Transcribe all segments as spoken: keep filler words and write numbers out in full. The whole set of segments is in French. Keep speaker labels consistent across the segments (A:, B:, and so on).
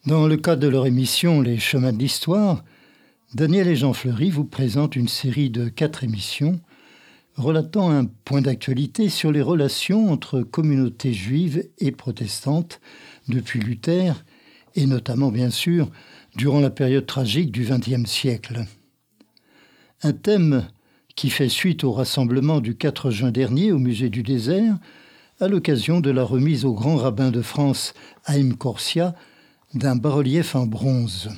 A: Dans le cadre de leur émission Les Chemins de l'Histoire, Daniel et Jean Fleury vous présentent une série de quatre émissions relatant un point d'actualité sur les relations entre communautés juives et protestantes depuis Luther, et notamment, bien sûr, durant la période tragique du vingtième siècle. Un thème qui fait suite au rassemblement du quatre juin dernier au Musée du Désert, à l'occasion de la remise au grand rabbin de France, Haïm Korsia, d'un bas-relief en bronze.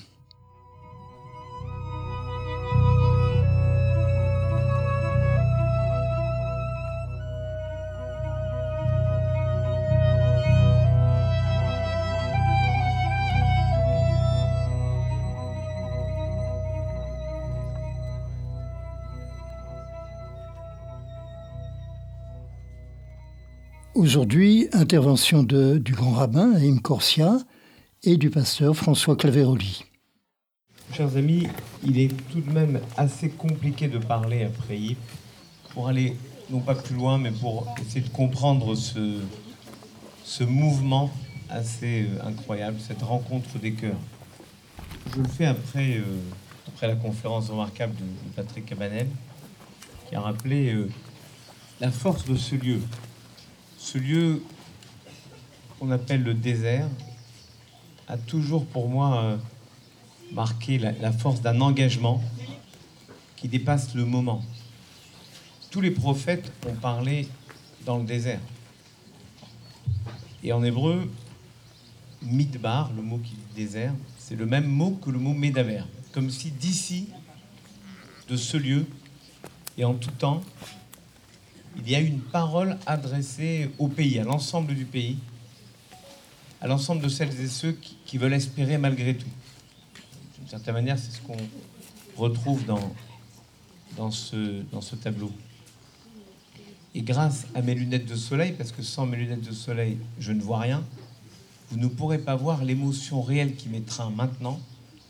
A: Aujourd'hui, intervention de, du grand rabbin Haïm Korsia et du pasteur François Claveroli.
B: Chers amis, il est tout de même assez compliqué de parler après Yip pour aller, non pas plus loin, mais pour essayer de comprendre ce, ce mouvement assez incroyable, cette rencontre des cœurs. Je le fais après, euh, après la conférence remarquable de, de Patrick Cabanel, qui a rappelé euh, la force de ce lieu. Ce lieu qu'on appelle le désert a toujours pour moi euh, marqué la, la force d'un engagement qui dépasse le moment. Tous les prophètes ont parlé dans le désert. Et en hébreu, midbar, le mot qui dit désert, c'est le même mot que le mot médaver. Comme si d'ici, de ce lieu, et en tout temps, il y a une parole adressée au pays, à l'ensemble du pays, à l'ensemble de celles et ceux qui, qui veulent espérer malgré tout. D'une certaine manière, c'est ce qu'on retrouve dans, dans, ce, dans ce tableau. Et grâce à mes lunettes de soleil, parce que sans mes lunettes de soleil, je ne vois rien, vous ne pourrez pas voir l'émotion réelle qui m'étreint maintenant.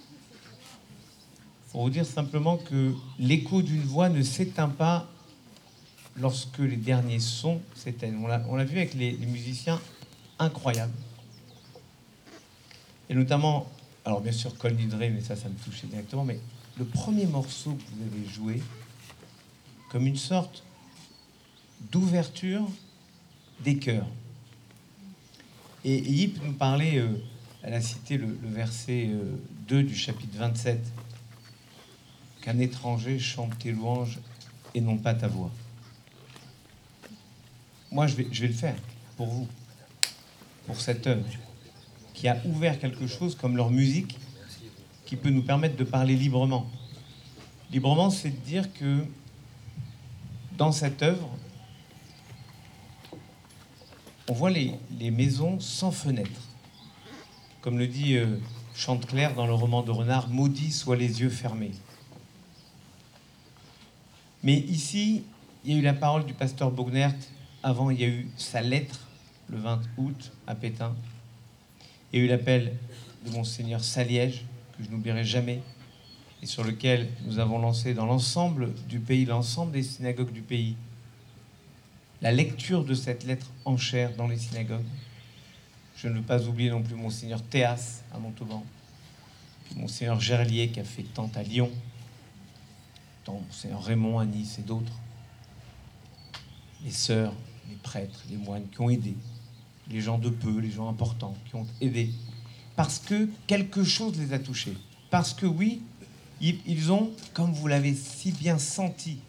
B: Pour vous dire simplement que l'écho d'une voix ne s'éteint pas lorsque les derniers sons s'éteignent. On l'a, on l'a vu avec les, les musiciens incroyables. Et notamment, alors bien sûr, Kol Nidre, mais ça, ça me touchait directement, mais le premier morceau que vous avez joué, comme une sorte d'ouverture des cœurs. Et, et Yip nous parlait, euh, elle a cité le, le verset euh, deux du chapitre vingt-sept, qu'un étranger chante tes louanges et non pas ta voix. Moi, je vais, je vais le faire pour vous, pour cette œuvre qui a ouvert quelque chose comme leur musique qui peut nous permettre de parler librement. Librement, c'est de dire que dans cette œuvre, on voit les, les maisons sans fenêtres. Comme le dit euh, Chantecler dans le roman de Renard, « Maudits soient les yeux fermés ». Mais ici, il y a eu la parole du pasteur Bognert. Avant, il y a eu sa lettre, le vingt août, à Pétain. Il y a eu l'appel de Monseigneur Saliège, que je n'oublierai jamais, et sur lequel nous avons lancé dans l'ensemble du pays, l'ensemble des synagogues du pays, la lecture de cette lettre en chair dans les synagogues. Je ne veux pas oublier non plus Monseigneur Théas à Montauban, puis Monseigneur Gerlier qui a fait tant à Lyon, tant Monseigneur Raymond à Nice et d'autres. Les sœurs, les prêtres, les moines qui ont aidé, les gens de peu, les gens importants qui ont aidé, parce que quelque chose les a touchés. Parce que oui, ils ont, comme vous l'avez si bien senti,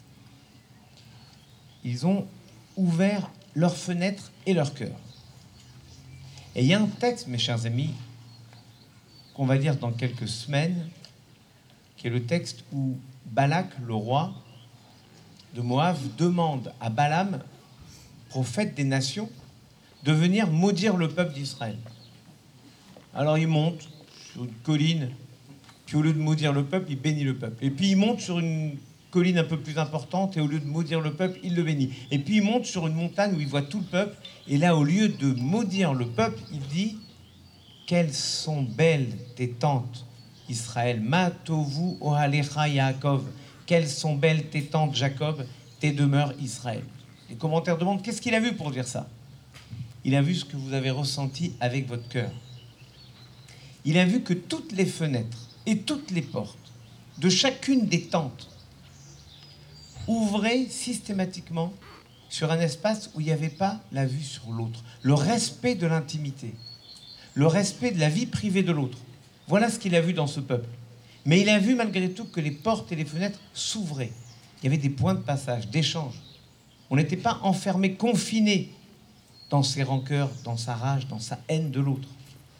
B: ils ont ouvert leurs fenêtres et leur cœur. Et il y a un texte, mes chers amis, qu'on va lire dans quelques semaines, qui est le texte où Balak, le roi de Moab, demande à Balaam, prophète des nations, de venir maudire le peuple d'Israël. Alors il monte sur une colline, puis au lieu de maudire le peuple, il bénit le peuple. Et puis il monte sur une colline un peu plus importante, et au lieu de maudire le peuple, il le bénit. Et puis il monte sur une montagne où il voit tout le peuple, et là, au lieu de maudire le peuple, il dit « Quelles sont belles tes tentes, Israël, ma tovu ohalecha Yaakov, quelles sont belles tes tentes, Jacob, tes demeures, Israël. » Les commentaires demandent qu'est-ce qu'il a vu pour dire ça. Il a vu ce que vous avez ressenti avec votre cœur. il a vu que toutes les fenêtres et toutes les portes de chacune des tentes ouvraient systématiquement sur un espace où il n'y avait pas la vue sur l'autre. Le respect de l'intimité, le respect de la vie privée de l'autre. Voilà ce qu'il a vu dans ce peuple. Mais il a vu malgré tout que les portes et les fenêtres s'ouvraient. Il y avait des points de passage, d'échange. On n'était pas enfermé, confiné dans ses rancœurs, dans sa rage, dans sa haine de l'autre.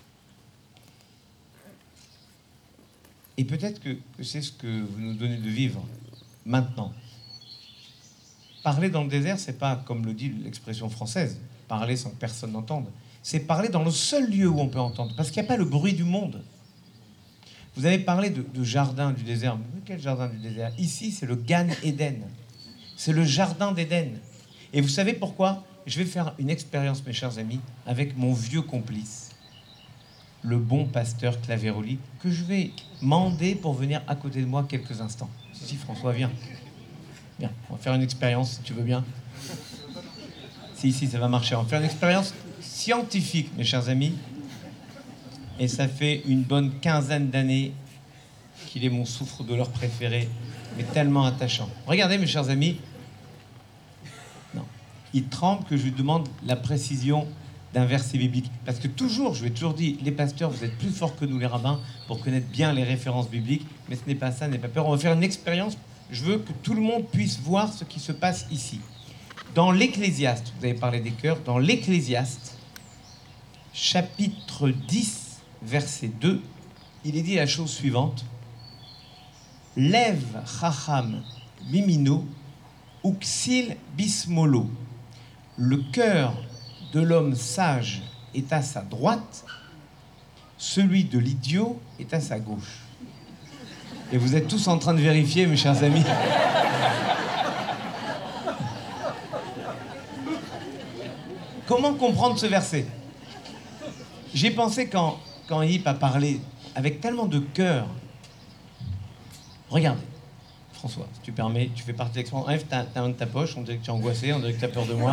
B: Et peut-être que, que c'est ce que vous nous donnez de vivre maintenant. Parler dans le désert, c'est pas, comme le dit l'expression française, parler sans que personne n'entende. C'est parler dans le seul lieu où on peut entendre, parce qu'il n'y a pas le bruit du monde. Vous avez parlé de, de jardin du désert. Mais quel jardin du désert? Ici, c'est le Gan Eden. C'est le jardin d'Éden. Et vous savez pourquoi? Je vais faire une expérience, mes chers amis, avec mon vieux complice, le bon pasteur Claveroli, que je vais mander pour venir à côté de moi quelques instants. Si, si, François, viens. Viens, on va faire une expérience, si tu veux bien. Si, si, ça va marcher. On va faire une expérience scientifique, mes chers amis. Et ça fait une bonne quinzaine d'années qu'il est mon souffre-douleur préféré, mais tellement attachant. Regardez, mes chers amis. Non. Il tremble que je lui demande la précision d'un verset biblique. Parce que toujours, je lui ai toujours dit, les pasteurs, vous êtes plus forts que nous, les rabbins, pour connaître bien les références bibliques. Mais ce n'est pas ça, n'ayez pas peur. On va faire une expérience. Je veux que tout le monde puisse voir ce qui se passe ici. Dans l'Ecclésiaste, vous avez parlé des chœurs, dans l'Ecclésiaste, chapitre dix, verset deux, il est dit la chose suivante. Lève chacham mimino uxil bismolo. Le cœur de l'homme sage est à sa droite, celui de l'idiot est à sa gauche. Et vous êtes tous en train de vérifier, mes chers amis. Comment comprendre ce verset? J'ai pensé quand, quand Yip a parlé avec tellement de cœur. Regardez, François, si tu permets, tu fais partie de l'expérience. Enlève ta, ta main de ta poche, on dirait que tu es angoissé, on dirait que tu as peur de moi.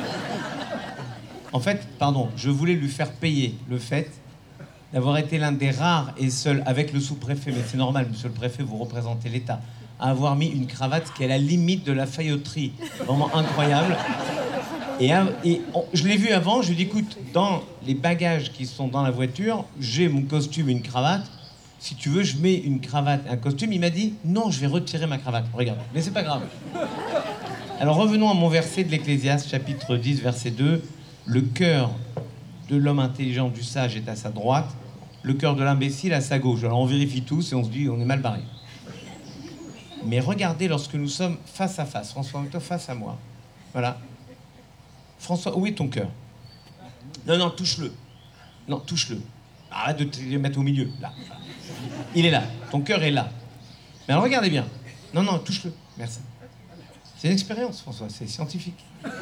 B: En fait, pardon, je voulais lui faire payer le fait d'avoir été l'un des rares et seuls, avec le sous-préfet, mais c'est normal, monsieur le préfet, vous représentez l'État, à avoir mis une cravate qui est à la limite de la failloterie. Vraiment incroyable. Et, et on, je l'ai vu avant, je lui ai dit, écoute, dans les bagages qui sont dans la voiture, j'ai mon costume et une cravate. Si tu veux, je mets une cravate et un costume. Il m'a dit, non, je vais retirer ma cravate. Regarde, mais c'est pas grave. Alors revenons à mon verset de l'Ecclésiaste, chapitre dix, verset deux. Le cœur de l'homme intelligent, du sage, est à sa droite. Le cœur de l'imbécile à sa gauche. Alors on vérifie tous et on se dit, on est mal barré. Mais regardez, lorsque nous sommes face à face, François, toi face à moi. Voilà. François, où est ton cœur? Non, non, touche-le. Non, touche-le. Arrête de te le mettre au milieu, là. Il est là. Ton cœur est là. Mais alors, regardez bien. Non, non, touche-le. Merci. C'est une expérience, François. C'est scientifique.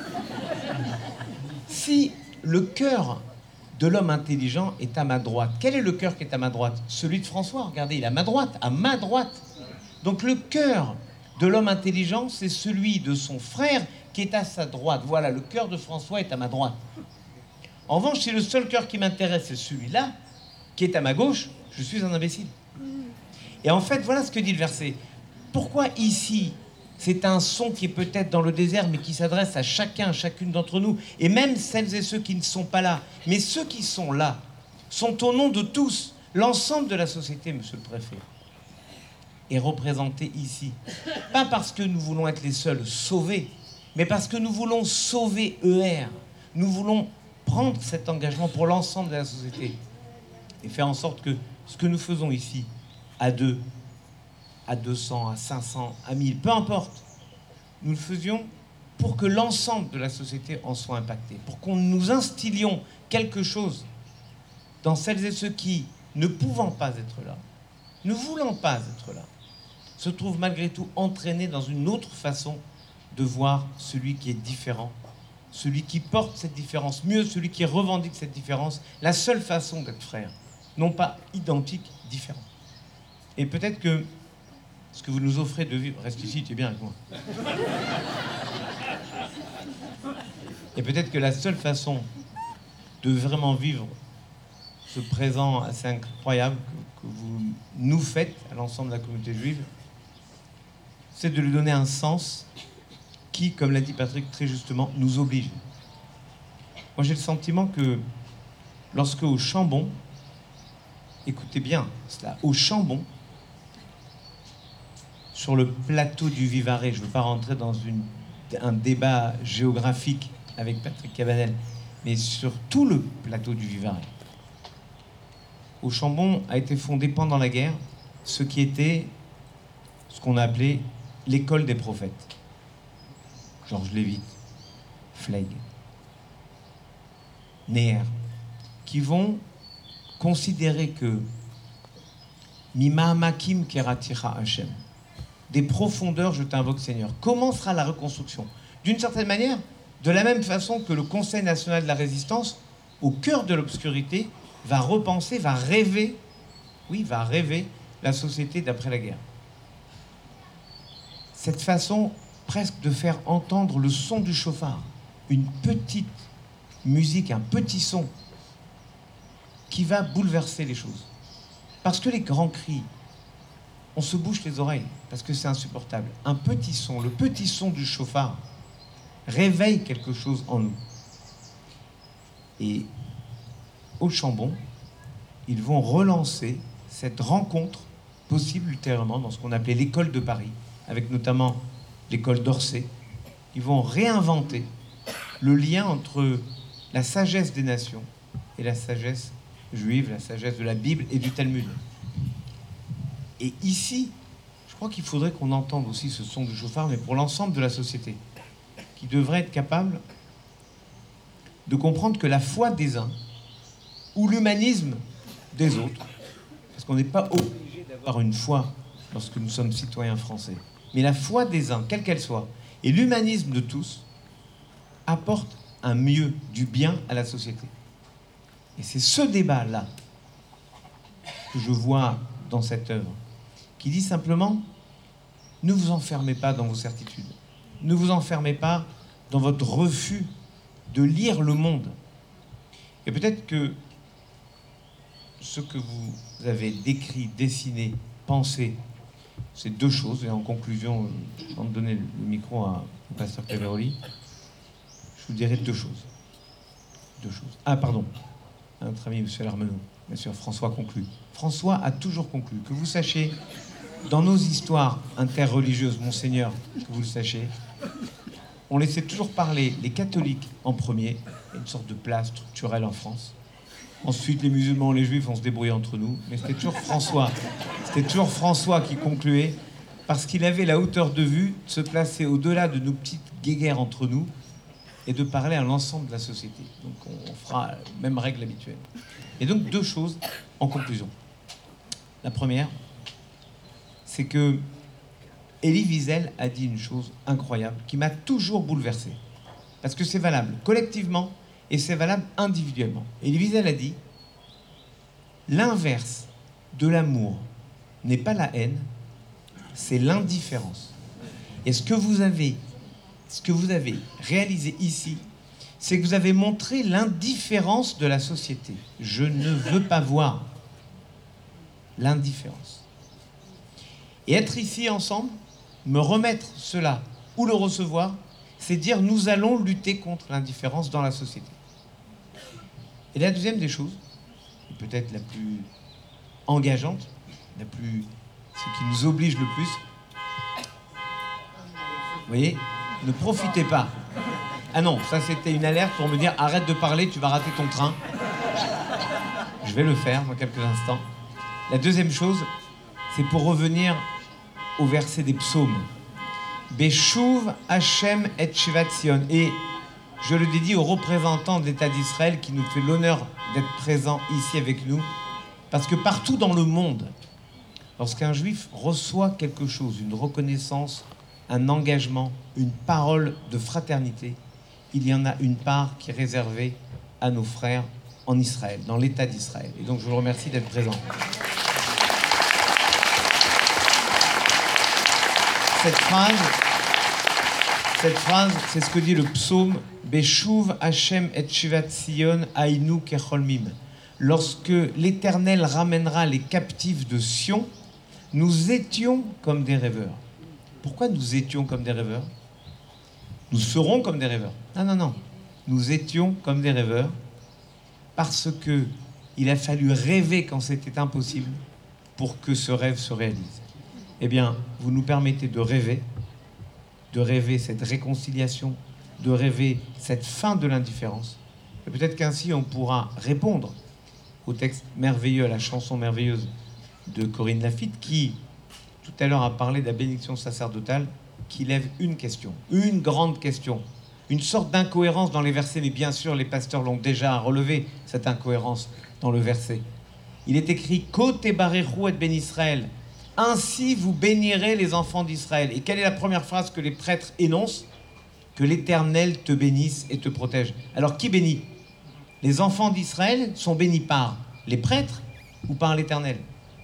B: Si le cœur de l'homme intelligent est à ma droite, quel est le cœur qui est à ma droite? Celui de François. Regardez, il est à ma droite. À ma droite. Donc, le cœur de l'homme intelligent, c'est celui de son frère qui est à sa droite. Voilà, le cœur de François est à ma droite. En revanche, si le seul cœur qui m'intéresse, c'est celui-là, qui est à ma gauche, je suis un imbécile. Et en fait, voilà ce que dit le verset. Pourquoi ici, c'est un son qui est peut-être dans le désert, mais qui s'adresse à chacun, chacune d'entre nous, et même celles et ceux qui ne sont pas là. Mais ceux qui sont là sont au nom de tous. L'ensemble de la société, monsieur le préfet, est représenté ici. Pas parce que nous voulons être les seuls sauvés, mais parce que nous voulons sauver E R. Nous voulons prendre cet engagement pour l'ensemble de la société et faire en sorte que ce que nous faisons ici, à deux, à deux cents, à cinq cents, à mille, peu importe, nous le faisions pour que l'ensemble de la société en soit impacté, pour qu'on nous instillions quelque chose dans celles et ceux qui, ne pouvant pas être là, ne voulant pas être là, se trouvent malgré tout entraînés dans une autre façon de voir celui qui est différent, celui qui porte cette différence, mieux celui qui revendique cette différence, la seule façon d'être frère, non pas identique, différent. Et peut-être que ce que vous nous offrez de vivre, reste ici, tu es bien avec moi. Et peut-être que la seule façon de vraiment vivre ce présent assez incroyable que, que vous nous faites à l'ensemble de la communauté juive, c'est de lui donner un sens qui, comme l'a dit Patrick très justement, nous oblige. Moi, j'ai le sentiment que lorsque au Chambon, écoutez bien cela, au Chambon, sur le plateau du Vivarais, je ne veux pas rentrer dans une, un débat géographique avec Patrick Cabanel, mais sur tout le plateau du Vivarais, au Chambon a été fondé pendant la guerre ce qui était ce qu'on a appelé l'école des prophètes. Georges Lévy, Flegg, Neher, qui vont considérer que Mima'amakim keratira Hashem, des profondeurs je t'invoque Seigneur. Comment sera la reconstruction? D'une certaine manière, de la même façon que le Conseil national de la résistance, au cœur de l'obscurité, va repenser, va rêver, oui, va rêver la société d'après la guerre. Cette façon presque de faire entendre le son du chauffard, une petite musique, un petit son qui va bouleverser les choses. Parce que les grands cris, on se bouche les oreilles, parce que c'est insupportable. Un petit son, le petit son du chauffard, réveille quelque chose en nous. Et au Chambon, ils vont relancer cette rencontre possible ultérieurement dans ce qu'on appelait l'école de Paris, avec notamment l'école d'Orsay. Ils vont réinventer le lien entre la sagesse des nations et la sagesse juive, la sagesse de la Bible et du Talmud. Et ici, je crois qu'il faudrait qu'on entende aussi ce son du chauffard, mais pour l'ensemble de la société, qui devrait être capable de comprendre que la foi des uns ou l'humanisme des autres, parce qu'on n'est pas obligé d'avoir une foi lorsque nous sommes citoyens français, mais la foi des uns, quelle qu'elle soit, et l'humanisme de tous, apportent un mieux, du bien à la société. Et c'est ce débat-là que je vois dans cette œuvre, qui dit simplement, ne vous enfermez pas dans vos certitudes, ne vous enfermez pas dans votre refus de lire le monde. Et peut-être que ce que vous avez décrit, dessiné, pensé, c'est deux choses. Et en conclusion, avant de donner le micro à, au pasteur Claveroli, je vous dirai deux choses. Deux choses. Ah, pardon. Notre ami M. Larmenot, bien sûr, François conclut. François a toujours conclu. Que vous sachiez, dans nos histoires interreligieuses, Monseigneur, que vous le sachiez, on laissait toujours parler les catholiques en premier, une sorte de place structurelle en France. Ensuite, les musulmans, les juifs, on se débrouillait entre nous. Mais c'était toujours François. C'était toujours François qui concluait, parce qu'il avait la hauteur de vue de se placer au-delà de nos petites guéguerres entre nous et de parler à l'ensemble de la société. Donc on fera la même règle habituelle. Et donc deux choses en conclusion. La première, c'est que Elie Wiesel a dit une chose incroyable qui m'a toujours bouleversé. Parce que c'est valable collectivement et c'est valable individuellement. Elie Wiesel a dit « L'inverse de l'amour n'est pas la haine, c'est l'indifférence. » Et ce que vous avez, ce que vous avez réalisé ici, c'est que vous avez montré l'indifférence de la société. Je ne veux pas voir l'indifférence. Et être ici ensemble, me remettre cela ou le recevoir, c'est dire nous allons lutter contre l'indifférence dans la société. Et la deuxième des choses, peut-être la plus engageante, la plus, ce qui nous oblige le plus, vous voyez, ne profitez pas. Ah non, ça c'était une alerte pour me dire arrête de parler, tu vas rater ton train. Je vais le faire dans quelques instants. La deuxième chose, c'est pour revenir au verset des psaumes. Beshuv Hashem et Shivat Sion. Et je le dédie aux représentants de l'État d'Israël qui nous fait l'honneur d'être présents ici avec nous. Parce que partout dans le monde, lorsqu'un juif reçoit quelque chose, une reconnaissance, un engagement, une parole de fraternité, il y en a une part qui est réservée à nos frères en Israël, dans l'État d'Israël. Et donc je vous remercie d'être présents. Cette phrase, cette phrase, c'est ce que dit le psaume Beshuv Hashem et Shivat Sion Ainu Kecholmim. lorsque l'Éternel ramènera les captifs de Sion, nous étions comme des rêveurs. Pourquoi nous étions comme des rêveurs? Nous serons comme des rêveurs. Non, non, non. Nous étions comme des rêveurs parce que il a fallu rêver quand c'était impossible pour que ce rêve se réalise. Eh bien, vous nous permettez de rêver, de rêver cette réconciliation, de rêver cette fin de l'indifférence. Et peut-être qu'ainsi, on pourra répondre au texte merveilleux, à la chanson merveilleuse de Corinne Laffitte, qui, tout à l'heure, a parlé de la bénédiction sacerdotale, qui lève une question, une grande question, une sorte d'incohérence dans les versets, mais bien sûr, les pasteurs l'ont déjà relevé, cette incohérence dans le verset. Il est écrit « Côté Baréchou et Ben Israël ». Ainsi vous bénirez les enfants d'Israël. Et quelle est la première phrase que les prêtres énoncent? Que l'Éternel te bénisse et te protège. Alors qui bénit? Les enfants d'Israël sont bénis par les prêtres ou par l'Éternel?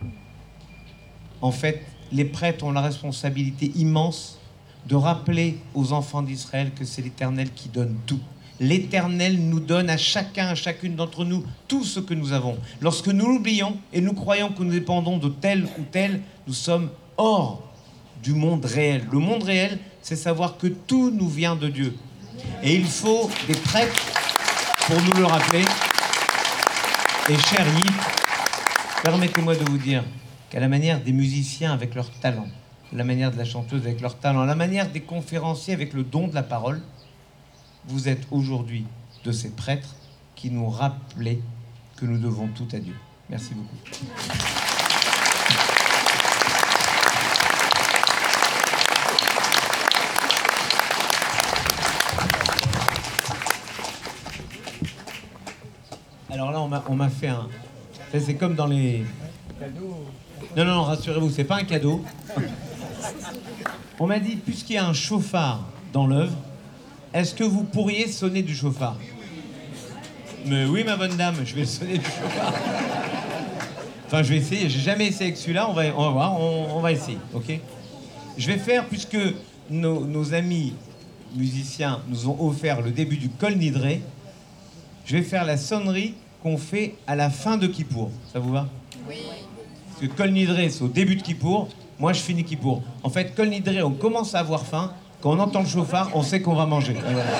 B: En fait, les prêtres ont la responsabilité immense de rappeler aux enfants d'Israël que c'est l'Éternel qui donne tout. L'Éternel nous donne à chacun, à chacune d'entre nous, tout ce que nous avons. Lorsque nous l'oublions et nous croyons que nous dépendons de tel ou tel, nous sommes hors du monde réel. Le monde réel, c'est savoir que tout nous vient de Dieu. Et il faut des prêtres pour nous le rappeler. Et cher Yves, permettez-moi de vous dire qu'à la manière des musiciens avec leur talent, à la manière de la chanteuse avec leur talent, à la manière des conférenciers avec le don de la parole, vous êtes aujourd'hui de ces prêtres qui nous rappelaient que nous devons tout à Dieu. Merci beaucoup. Alors là, on m'a, on m'a fait un... C'est comme dans les... Non, non, non, rassurez-vous, c'est pas un cadeau. On m'a dit, puisqu'il y a un chauffard dans l'œuvre, est-ce que vous pourriez sonner du chauffard? Mais oui, ma bonne dame, je vais sonner du chauffard. Enfin, je vais essayer. J'ai jamais essayé avec celui-là. On va, on va voir. On, on va essayer, ok? Je vais faire, puisque nos, nos amis musiciens nous ont offert le début du Kol Nidré, je vais faire la sonnerie qu'on fait à la fin de Kippour. Ça vous va? Oui. Parce que Kol Nidré, c'est au début de Kippour. Moi, je finis Kippour. En fait, Kol Nidré, on commence à avoir faim. Quand on entend le chauffard, on sait qu'on va manger. Et voilà.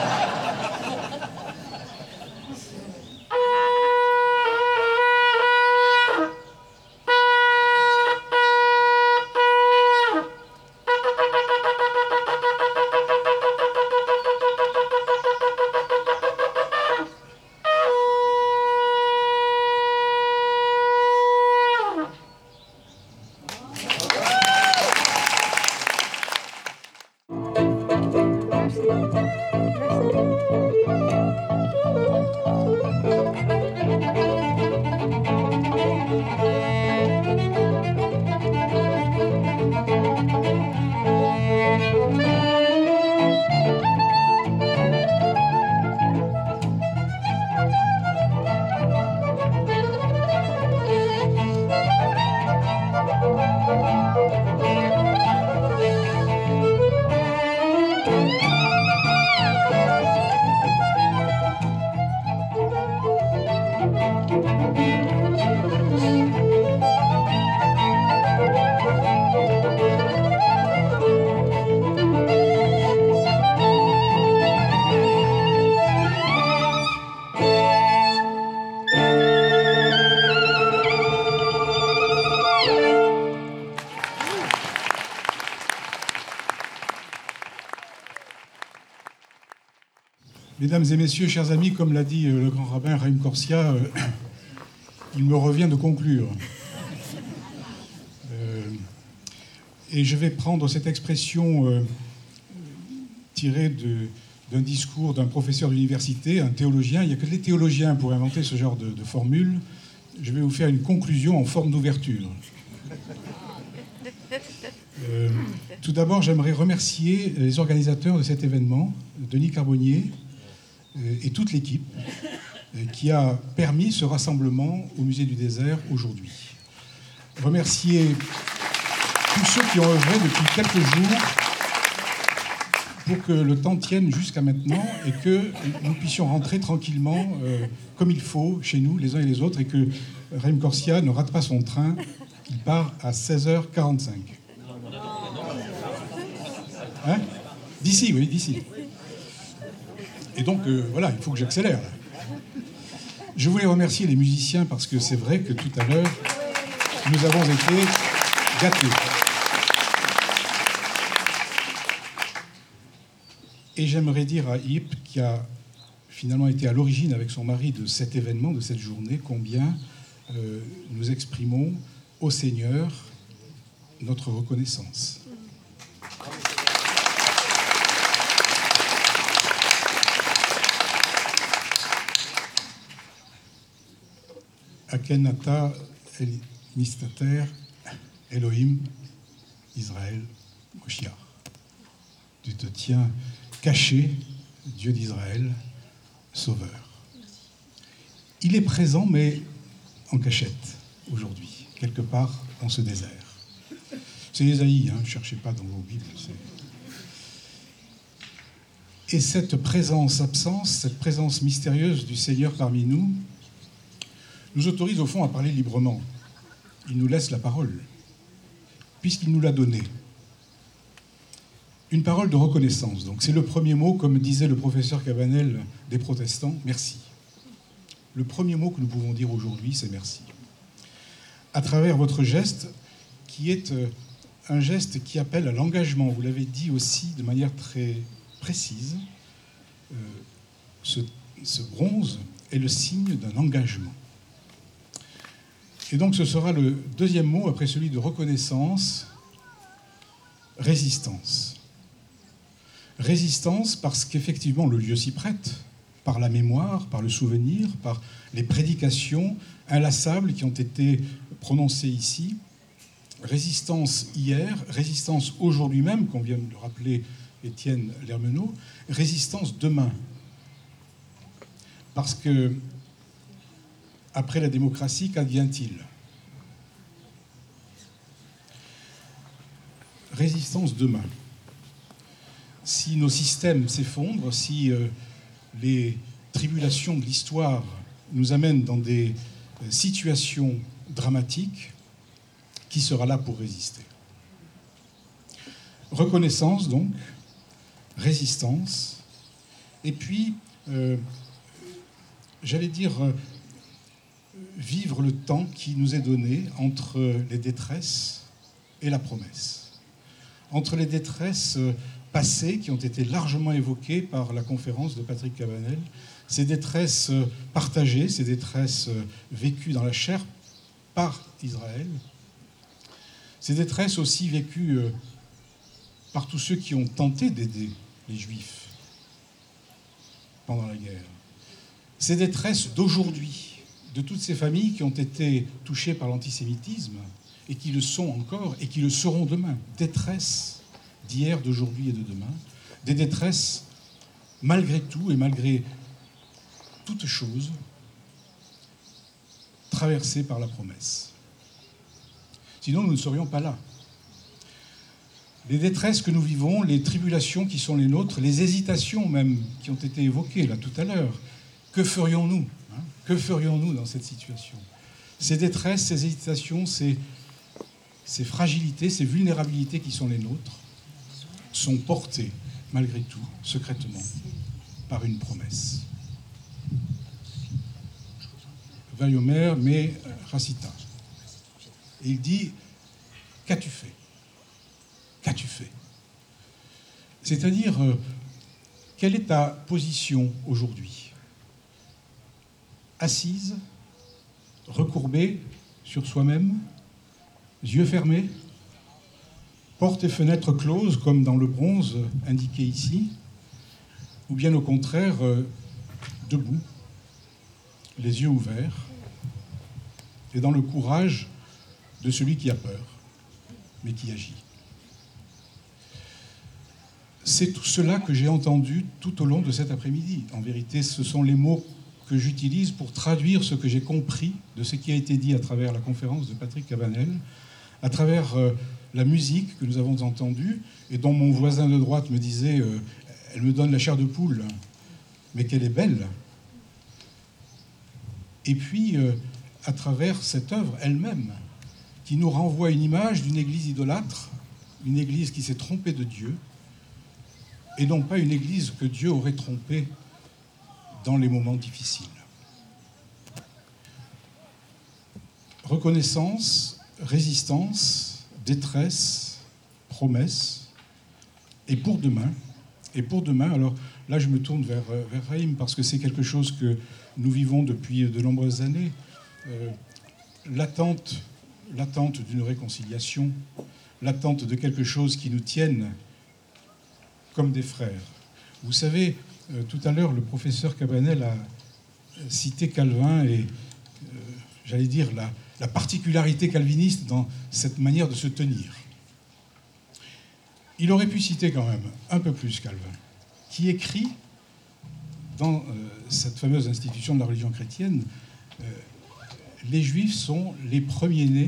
C: Mesdames et messieurs, chers amis, comme l'a dit le grand rabbin Raïm Korsia, euh, il me revient de conclure. Euh, et je vais prendre cette expression euh, tirée de, d'un discours d'un professeur d'université, un théologien. Il n'y a que les théologiens pour inventer ce genre de, de formule. Je vais vous faire une conclusion en forme d'ouverture. Euh, tout d'abord, j'aimerais remercier les organisateurs de cet événement, Denis Carbonnier, et toute l'équipe qui a permis ce rassemblement au Musée du Désert aujourd'hui. Remercier tous ceux qui ont œuvré depuis quelques jours pour que le temps tienne jusqu'à maintenant et que nous puissions rentrer tranquillement, euh, comme il faut, chez nous, les uns et les autres, et que Raïm Corsia ne rate pas son train. Il part à seize heures quarante-cinq. Hein? D'ici, oui, d'ici. Et donc, euh, voilà, il faut que j'accélère. Là. Je voulais remercier les musiciens parce que c'est vrai que tout à l'heure, nous avons été gâtés. Et j'aimerais dire à Yip, qui a finalement été à l'origine avec son mari de cet événement, de cette journée, combien euh, nous exprimons au Seigneur notre reconnaissance. Akenata El Mistater Elohim Israël Moshiach. Tu te tiens caché, Dieu d'Israël, Sauveur. Il est présent, mais en cachette, aujourd'hui, quelque part dans ce désert. C'est Ésaïe, hein, ne cherchez pas dans vos Bibles. Et cette présence-absence, cette présence mystérieuse du Seigneur parmi nous, nous autorise au fond à parler librement. Il nous laisse la parole, puisqu'il nous l'a donnée. Une parole de reconnaissance. Donc c'est le premier mot, comme disait le professeur Cabanel des protestants, merci. Le premier mot que nous pouvons dire aujourd'hui, c'est merci. À travers votre geste, qui est un geste qui appelle à l'engagement. Vous l'avez dit aussi de manière très précise. Euh, ce, ce bronze est le signe d'un engagement. Et donc ce sera le deuxième mot, après celui de reconnaissance, résistance. Résistance parce qu'effectivement le lieu s'y prête, par la mémoire, par le souvenir, par les prédications inlassables qui ont été prononcées ici. Résistance hier, résistance aujourd'hui même, qu'on vient de le rappeler Étienne Lermenot, résistance demain. Parce que, après la démocratie, qu'advient-il ? Résistance demain. Si nos systèmes s'effondrent, si euh, les tribulations de l'histoire nous amènent dans des euh, situations dramatiques, qui sera là pour résister ? Reconnaissance, donc, résistance, et puis, euh, j'allais dire, euh, vivre le temps qui nous est donné entre les détresses et la promesse. Entre les détresses passées, qui ont été largement évoquées par la conférence de Patrick Cabanel, ces détresses partagées, ces détresses vécues dans la chair par Israël, ces détresses aussi vécues par tous ceux qui ont tenté d'aider les Juifs pendant la guerre. Ces détresses d'aujourd'hui, de toutes ces familles qui ont été touchées par l'antisémitisme et qui le sont encore et qui le seront demain. Détresse d'hier, d'aujourd'hui et de demain. Des détresses malgré tout et malgré toute chose traversées par la promesse. Sinon, nous ne serions pas là. Les détresses que nous vivons, les tribulations qui sont les nôtres, les hésitations même qui ont été évoquées là tout à l'heure, que ferions-nous ? hein Que ferions-nous dans cette situation ? Ces détresses, ces hésitations, ces, ces fragilités, ces vulnérabilités qui sont les nôtres, sont portées, malgré tout, secrètement, par une promesse. Vayomer, mais Racita. Et il dit, qu'as-tu fait ? Qu'as-tu fait ? C'est-à-dire, euh, quelle est ta position aujourd'hui ? Assise, recourbée sur soi-même, yeux fermés, portes et fenêtres closes, comme dans le bronze indiqué ici, ou bien au contraire, euh, debout, les yeux ouverts, et dans le courage de celui qui a peur, mais qui agit. C'est tout cela que j'ai entendu tout au long de cet après-midi. En vérité, ce sont les mots que j'utilise pour traduire ce que j'ai compris de ce qui a été dit à travers la conférence de Patrick Cabanel, à travers euh, la musique que nous avons entendue et dont mon voisin de droite me disait euh, « elle me donne la chair de poule, mais qu'elle est belle ». Et puis, euh, à travers cette œuvre elle-même, qui nous renvoie une image d'une église idolâtre, une église qui s'est trompée de Dieu, et non pas une église que Dieu aurait trompée dans les moments difficiles. Reconnaissance, résistance, détresse, promesse, et pour demain, et pour demain, alors là je me tourne vers, vers Raïm, parce que c'est quelque chose que nous vivons depuis de nombreuses années, euh, l'attente, l'attente d'une réconciliation, l'attente de quelque chose qui nous tienne comme des frères. Vous savez, euh, tout à l'heure, le professeur Cabanel a cité Calvin et, euh, j'allais dire, la, la particularité calviniste dans cette manière de se tenir. Il aurait pu citer quand même un peu plus Calvin, qui écrit dans euh, cette fameuse institution de la religion chrétienne, euh, les Juifs sont les premiers-nés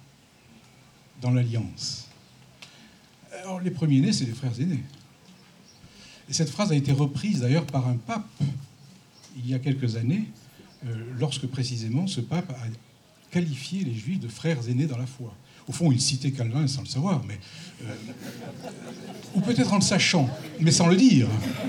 C: dans l'Alliance. Alors, les premiers-nés, c'est les frères aînés. Et cette phrase a été reprise d'ailleurs par un pape il y a quelques années, euh, lorsque précisément ce pape a qualifié les Juifs de frères aînés dans la foi. Au fond, il citait Calvin sans le savoir, mais euh, ou peut-être en le sachant, mais sans le dire,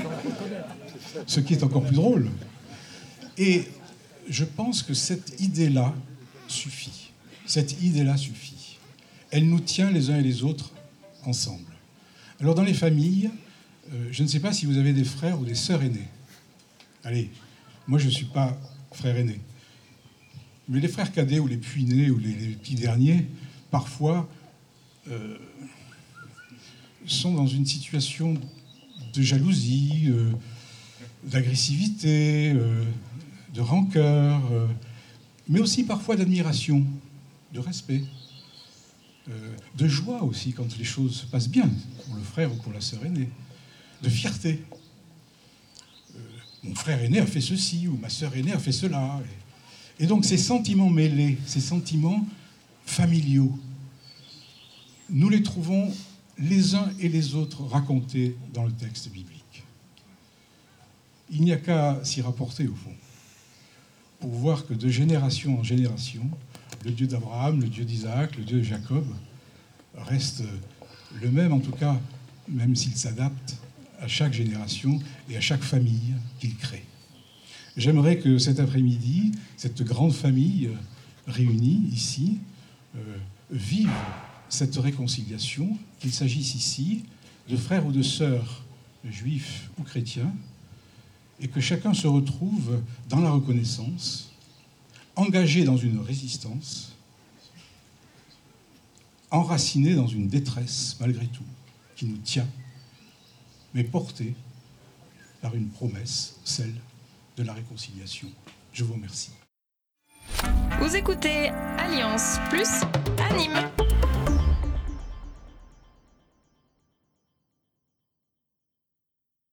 C: ce qui est encore plus drôle. Et je pense que cette idée-là suffit. Cette idée-là suffit. Elle nous tient les uns et les autres ensemble. Alors dans les familles, euh, je ne sais pas si vous avez des frères ou des sœurs aînés. Allez, moi je ne suis pas frère aîné. Mais les frères cadets ou les puînés ou les, les petits derniers, parfois, euh, sont dans une situation de jalousie, euh, d'agressivité, euh, de rancœur, euh, mais aussi parfois d'admiration, de respect, euh, de joie aussi quand les choses se passent bien, pour le frère ou pour la sœur aînée, de fierté. Euh, mon frère aîné a fait ceci, ou ma sœur aînée a fait cela. Et, et donc ces sentiments mêlés, ces sentiments familiaux, nous les trouvons les uns et les autres racontés dans le texte biblique. Il n'y a qu'à s'y rapporter, au fond, pour voir que de génération en génération, le Dieu d'Abraham, le Dieu d'Isaac, le Dieu de Jacob reste le même, en tout cas, même s'il s'adapte à chaque génération et à chaque famille qu'il crée. J'aimerais que cet après-midi, cette grande famille réunie ici, euh, vive cette réconciliation, qu'il s'agisse ici de frères ou de sœurs juifs ou chrétiens, et que chacun se retrouve dans la reconnaissance, engagé dans une résistance, enraciné dans une détresse, malgré tout, qui nous tient, mais porté par une promesse, celle de la réconciliation. Je vous remercie.
D: Vous écoutez Alliance Plus à Nîmes.